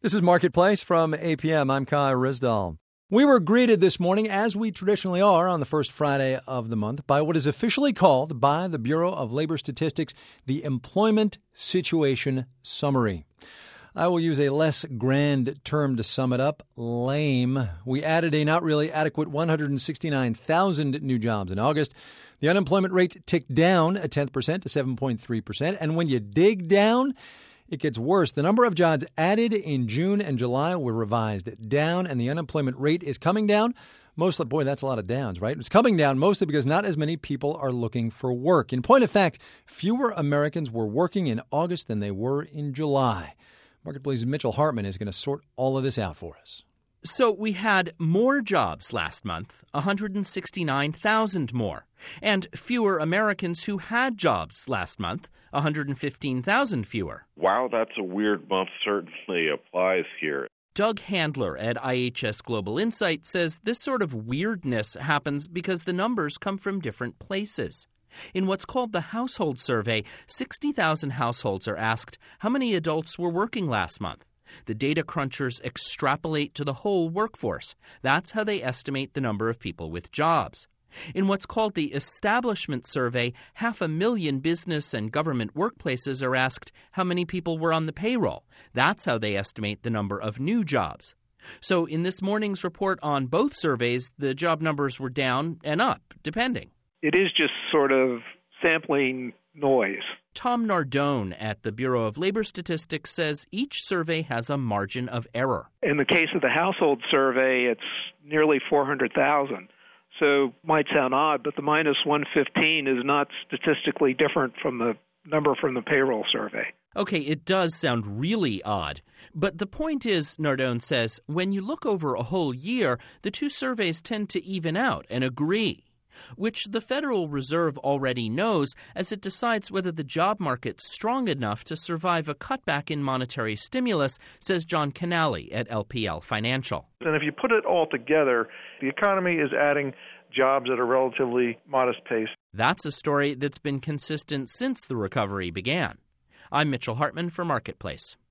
This is Marketplace from APM. I'm Kai Rizdal. We were greeted this morning, as we traditionally are on the first Friday of the month, by what is officially called by the Bureau of Labor Statistics the Employment Situation Summary. I will use a less grand term to sum it up, lame. We added a not really adequate 169,000 new jobs in August. The unemployment rate ticked down a 10th percent to 7.3%. And when you dig down, it gets worse. The number of jobs added in June and July were revised down, and the unemployment rate is coming down. Mostly, boy, that's a lot of downs, right? It's coming down mostly because not as many people are looking for work. In point of fact, fewer Americans were working in August than they were in July. Marketplace's Mitchell Hartman is going to sort all of this out for us. So we had more jobs last month, 169,000 more, and fewer Americans who had jobs last month, 115,000 fewer. Wow, that's a weird month certainly applies here. Doug Handler at IHS Global Insight says this sort of weirdness happens because the numbers come from different places. In what's called the household survey, 60,000 households are asked how many adults were working last month. The data crunchers extrapolate to the whole workforce. That's how they estimate the number of people with jobs. In what's called the establishment survey, 500,000 business and government workplaces are asked how many people were on the payroll. That's how they estimate the number of new jobs. So in this morning's report on both surveys, the job numbers were down and up, depending. It is just sort of sampling noise. Tom Nardone at the Bureau of Labor Statistics says each survey has a margin of error. In the case of the household survey, it's nearly 400,000. So might sound odd, but the minus 115 is not statistically different from the number from the payroll survey. Okay, it does sound really odd. But the point is, Nardone says, when you look over a whole year, the two surveys tend to even out and agree, which the Federal Reserve already knows as it decides whether the job market's strong enough to survive a cutback in monetary stimulus, says John Canale at LPL Financial. And if you put it all together, the economy is adding jobs at a relatively modest pace. That's a story that's been consistent since the recovery began. I'm Mitchell Hartman for Marketplace.